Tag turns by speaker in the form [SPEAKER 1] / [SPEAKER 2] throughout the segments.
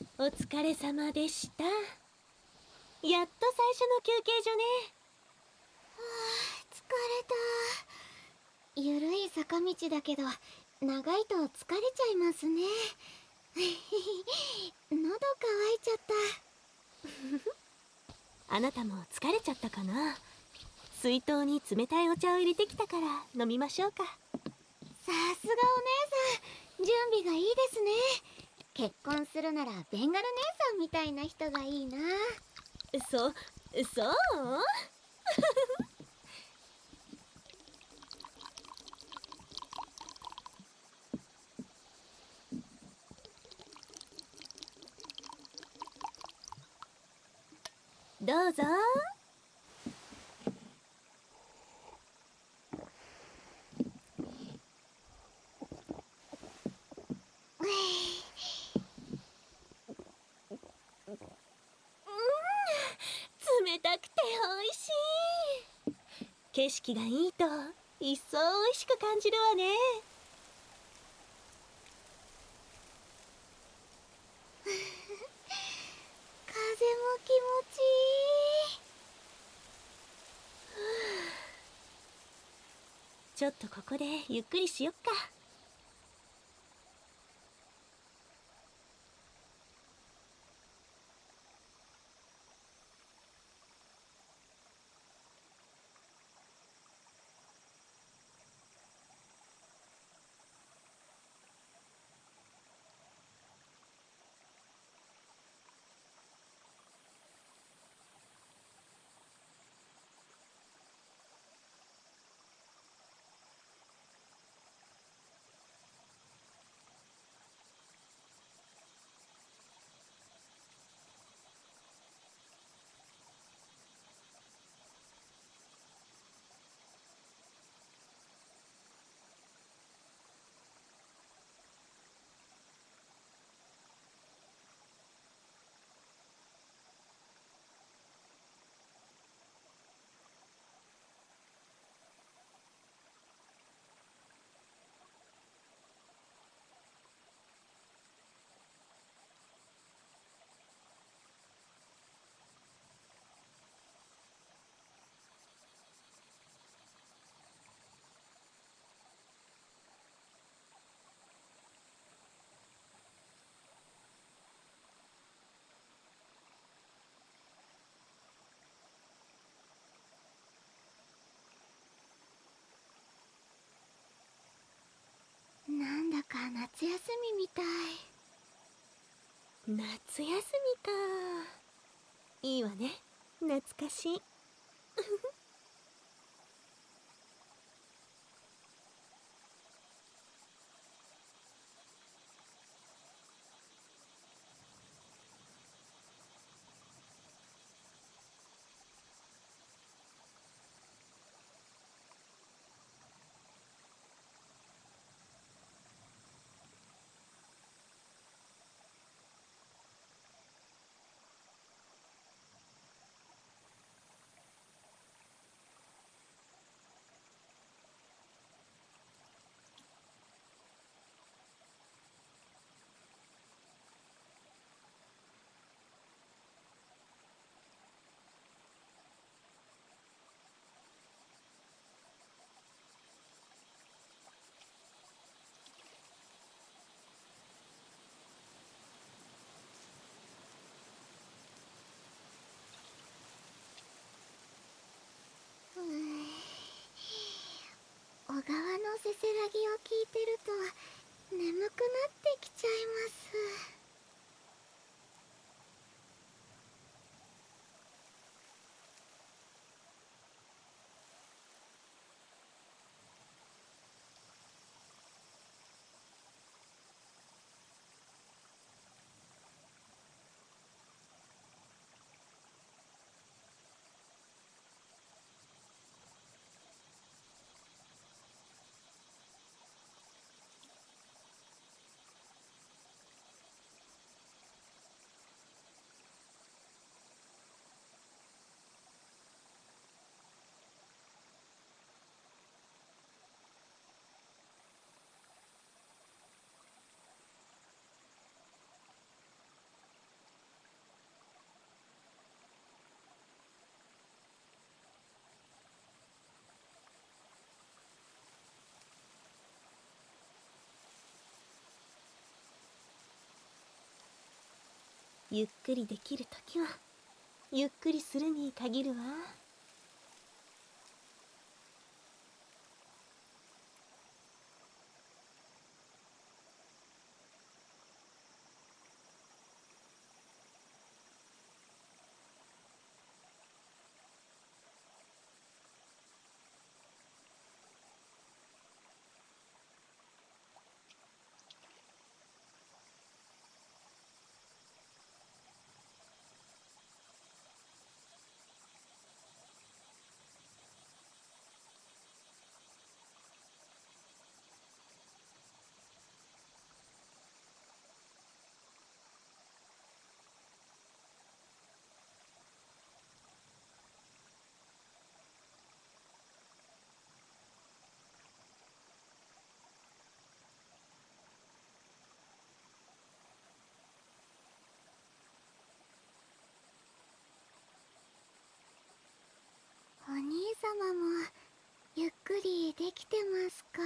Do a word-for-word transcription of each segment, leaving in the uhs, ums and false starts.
[SPEAKER 1] お疲れ様でした。やっと最初の休憩所ね。
[SPEAKER 2] はあ、疲れた。ゆるい坂道だけど長いと疲れちゃいますね。喉乾いちゃった。
[SPEAKER 1] あなたも疲れちゃったかな。水筒に冷たいお茶を入れてきたから飲みましょうか。
[SPEAKER 2] さすがお姉さん、準備がいいですね。結婚するならベンガル姉さんみたいな人がいいな。
[SPEAKER 1] そ、そうどうぞ。冷たくて美味しい。景色がいいと一層美味しく感じるわね。
[SPEAKER 2] 風も気持ちいい。
[SPEAKER 1] ちょっとここでゆっくりしよっか。
[SPEAKER 2] なんだか夏休みみたい。
[SPEAKER 1] 夏休みか。いいわね、懐かしい。
[SPEAKER 2] うーん、小川のせせらぎを聞いてると眠くなってきちゃいます。
[SPEAKER 1] ゆっくりできるときはゆっくりするに限るわ。
[SPEAKER 2] お兄様もゆっくりできてますか？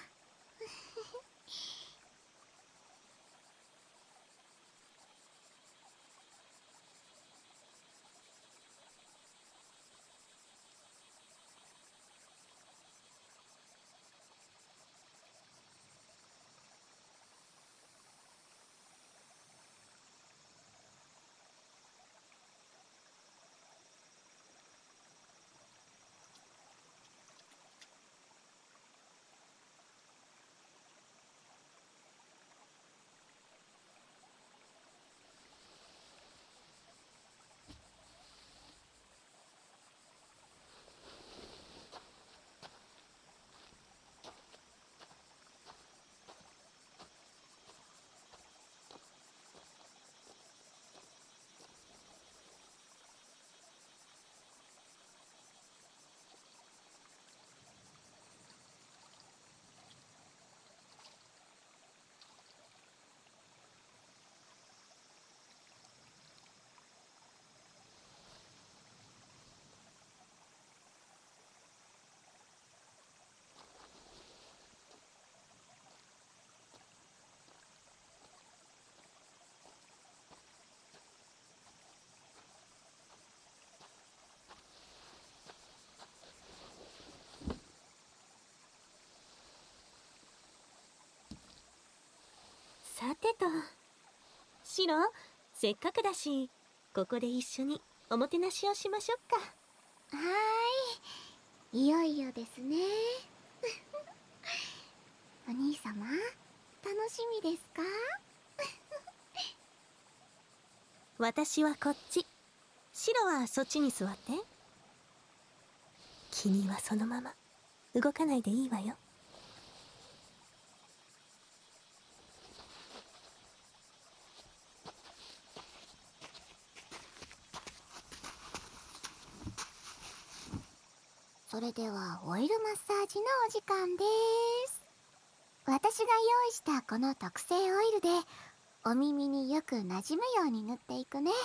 [SPEAKER 1] さてと、シロ、せっかくだしここで一緒におもてなしをしましょうか。
[SPEAKER 2] はーい、いよいよですね。お兄様、楽しみですか？
[SPEAKER 1] 私はこっち、シロはそっちに座って。君はそのまま動かないでいいわよ。
[SPEAKER 2] それではオイルマッサージのお時間です。私が用意したこの特製オイルでお耳によく馴染むように塗っていくね。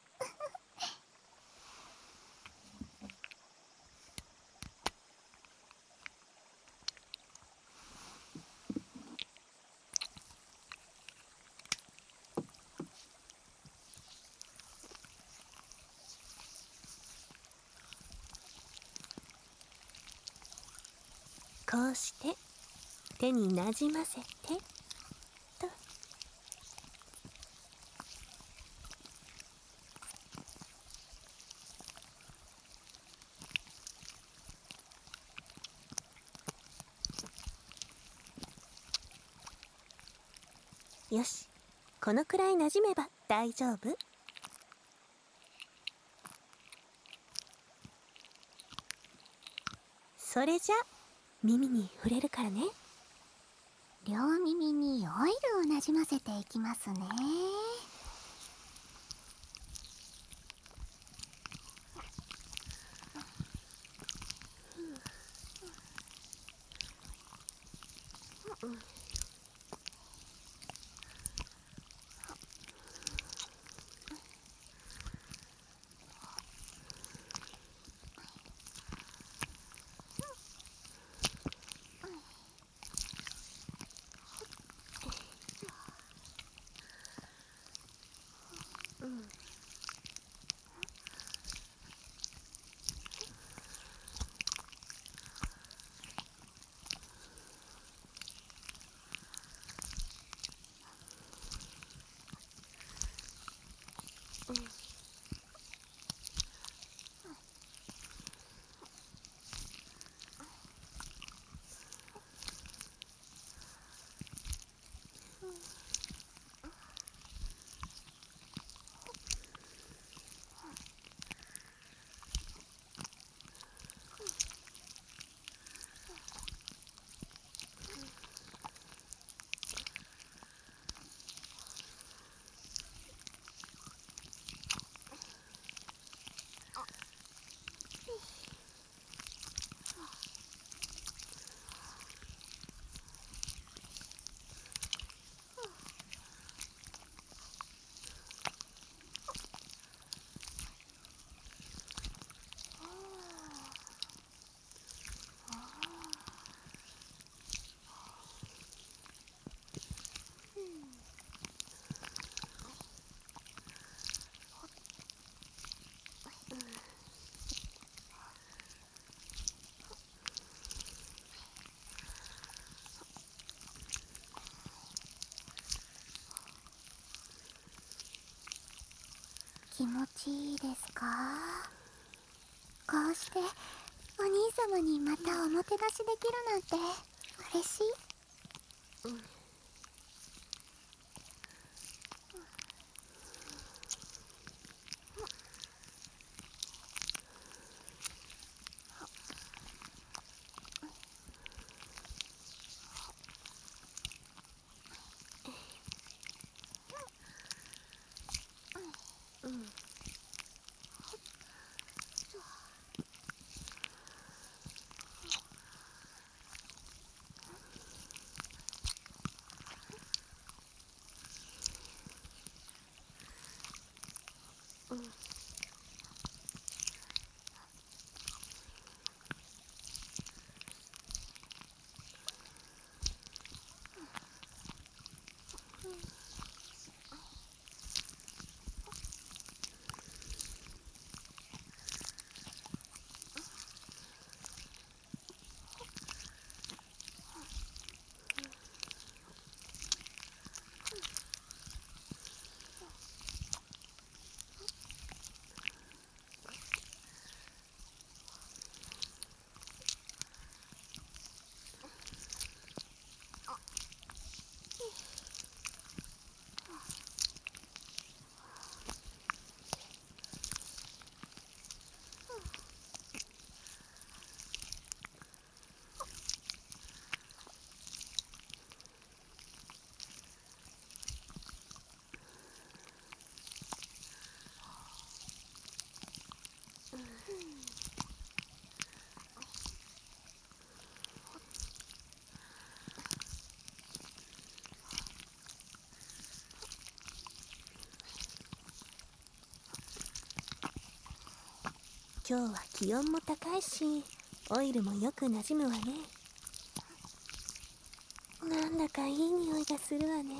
[SPEAKER 1] こうして手になじませてと。よし、このくらいなじめば大丈夫。それじゃ耳に触れるからね。
[SPEAKER 2] 両耳にオイルをなじませていきますね。 気持ちいいですか？こうしてお兄様にまたおもてなしできるなんて嬉しい。
[SPEAKER 1] 今日は気温も高いし、オイルもよくなじむわね。なんだかいい匂いがするわね。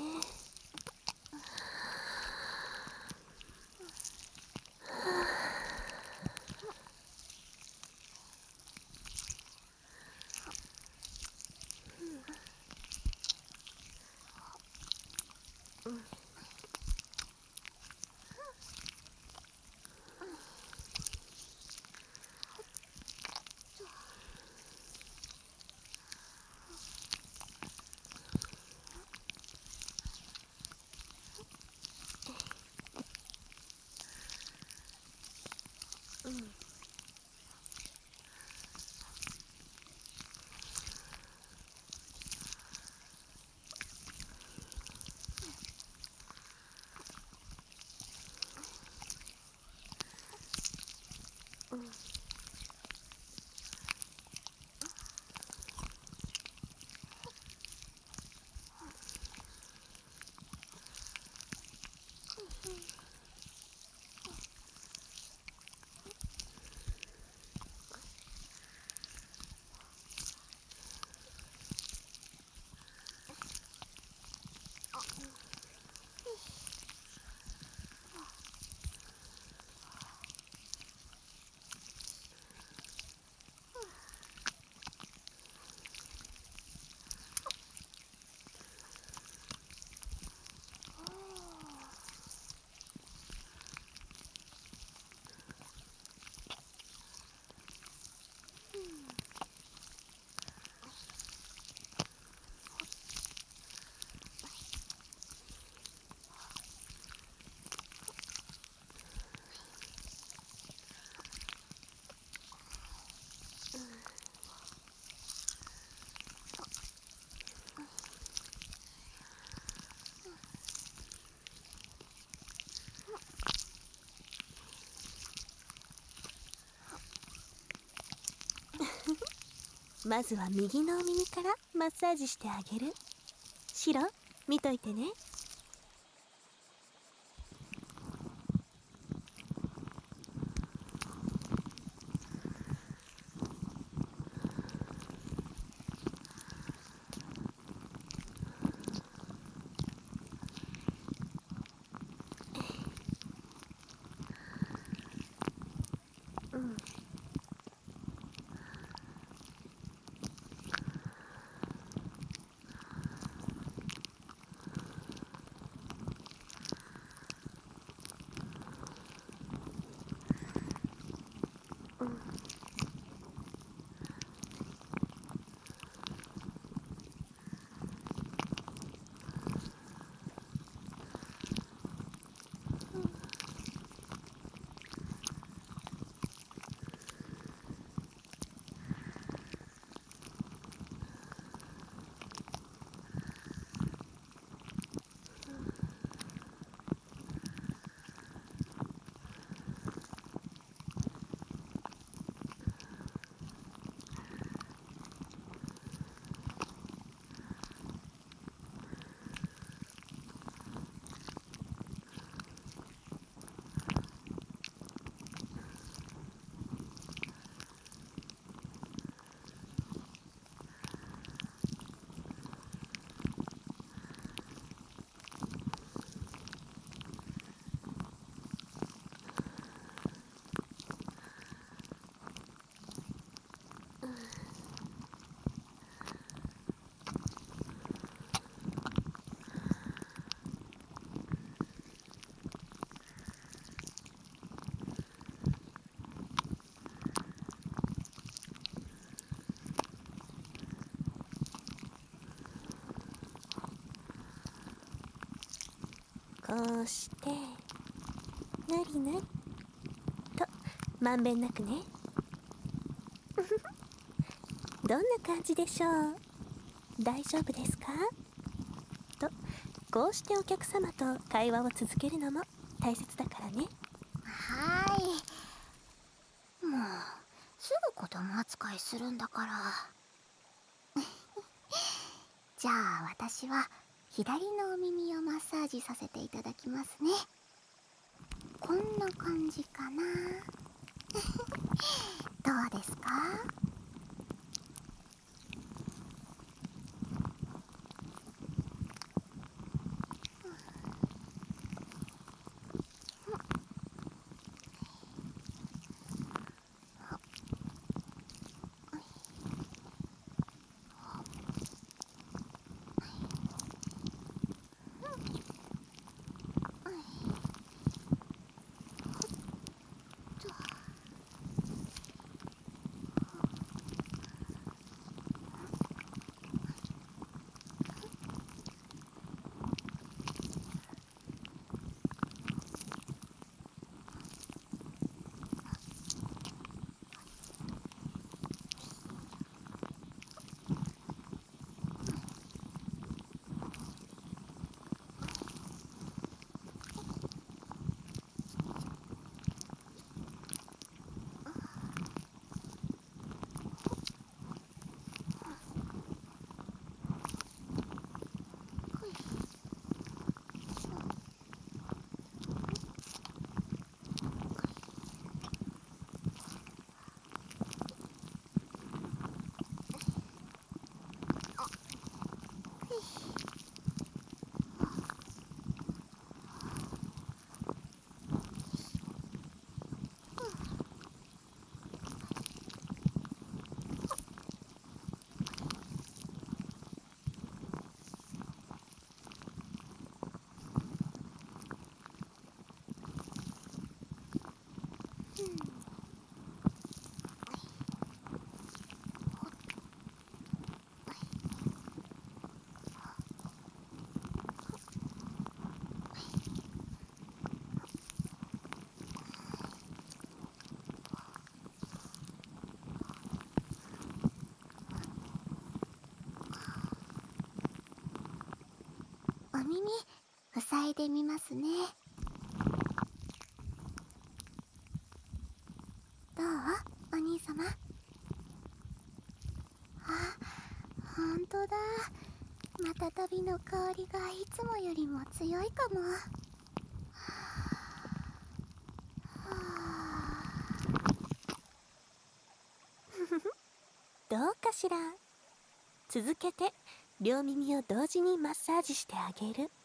[SPEAKER 1] まずは右のお耳からマッサージしてあげる。シロ、見といてね。うん。こうしてなりなりとまんべんなくね。どんな感じでしょう。大丈夫ですかと、こうしてお客様と会話を続けるのも大切だからね。
[SPEAKER 2] はーい。もうすぐ子供扱いするんだから。じゃあ私は左のお耳をマッサージさせていただきますね。こんな感じかな。どうですか？お耳塞いでみますね。どう？お兄様。 びの香りがいつもよりも強いかも。
[SPEAKER 1] どうかしら。続けて両耳を同時にマッサージしてあげる。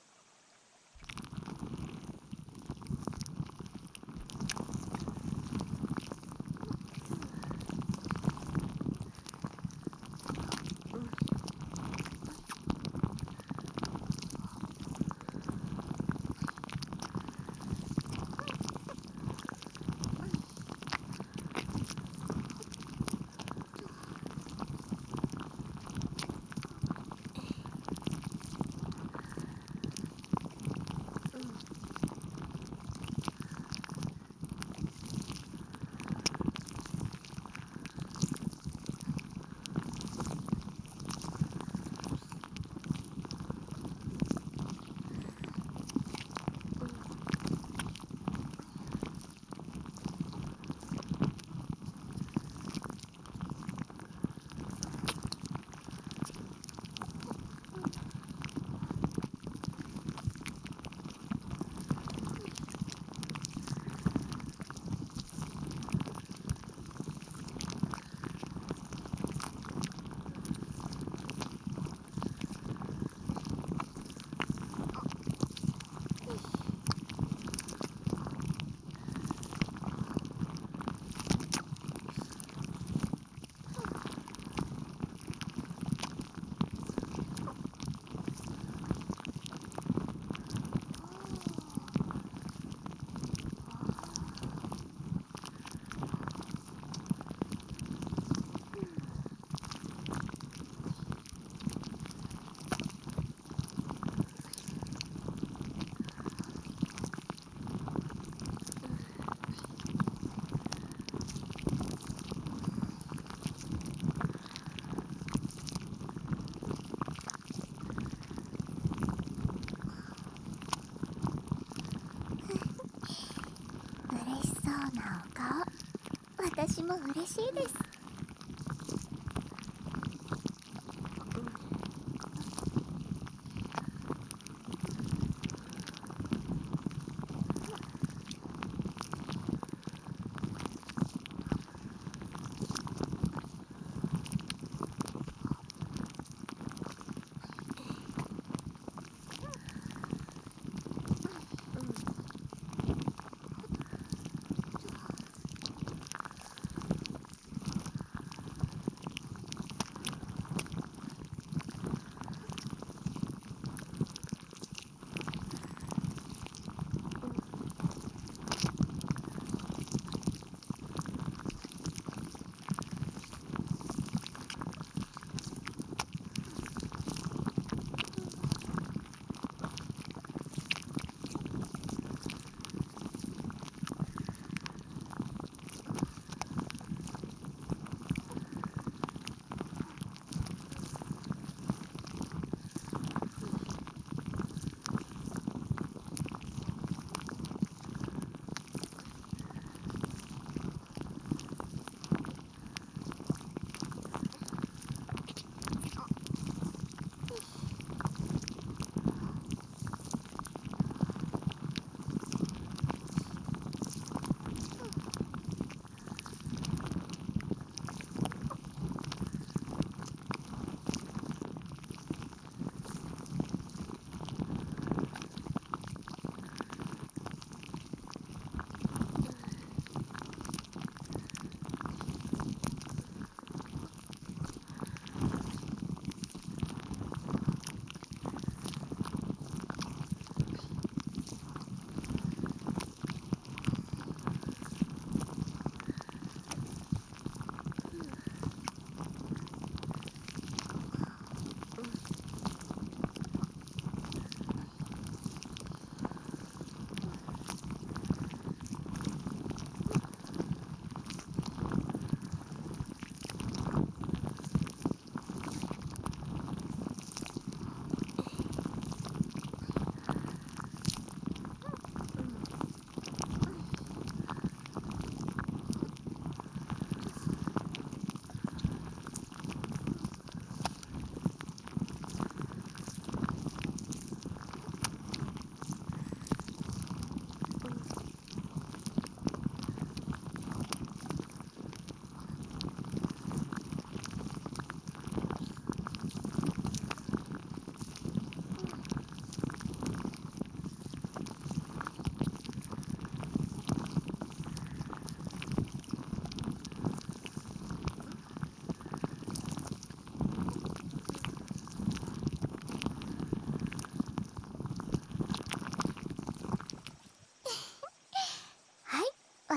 [SPEAKER 2] 嬉しそうなお顔、私も嬉しいです。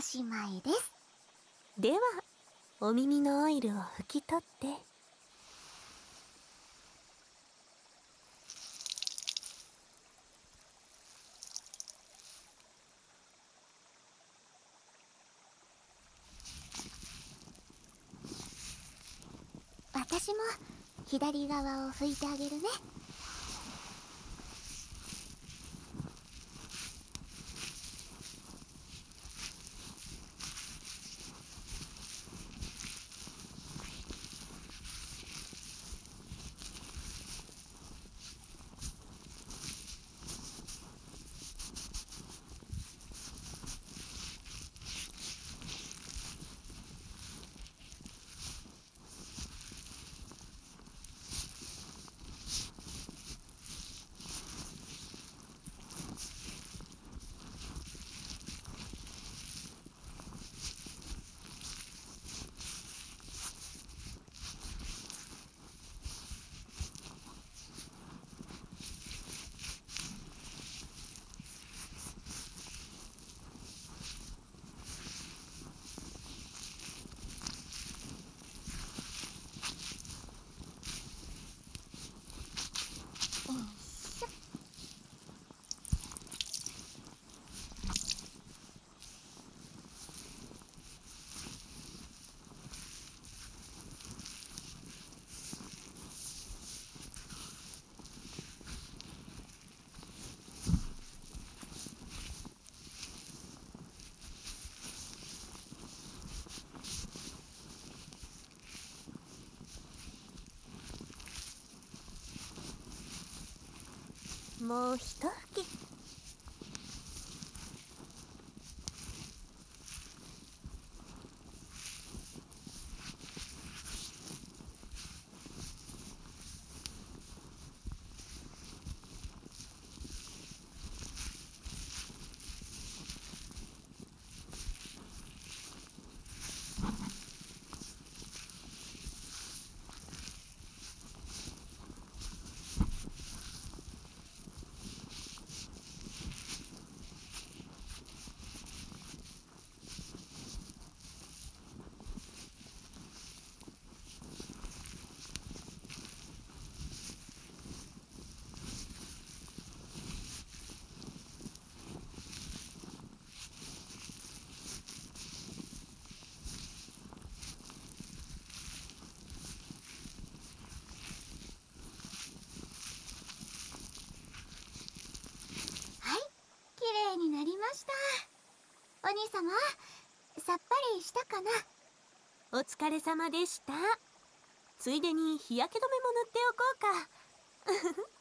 [SPEAKER 2] しまいです。
[SPEAKER 1] ではお耳のオイルを拭き取って。
[SPEAKER 2] 私も左側を拭いてあげるね。
[SPEAKER 1] もう一吹き。
[SPEAKER 2] はい、綺麗になりました。お兄様、さっぱりしたかな？
[SPEAKER 1] お疲れ様でした。ついでに日焼け止めも塗っておこうか。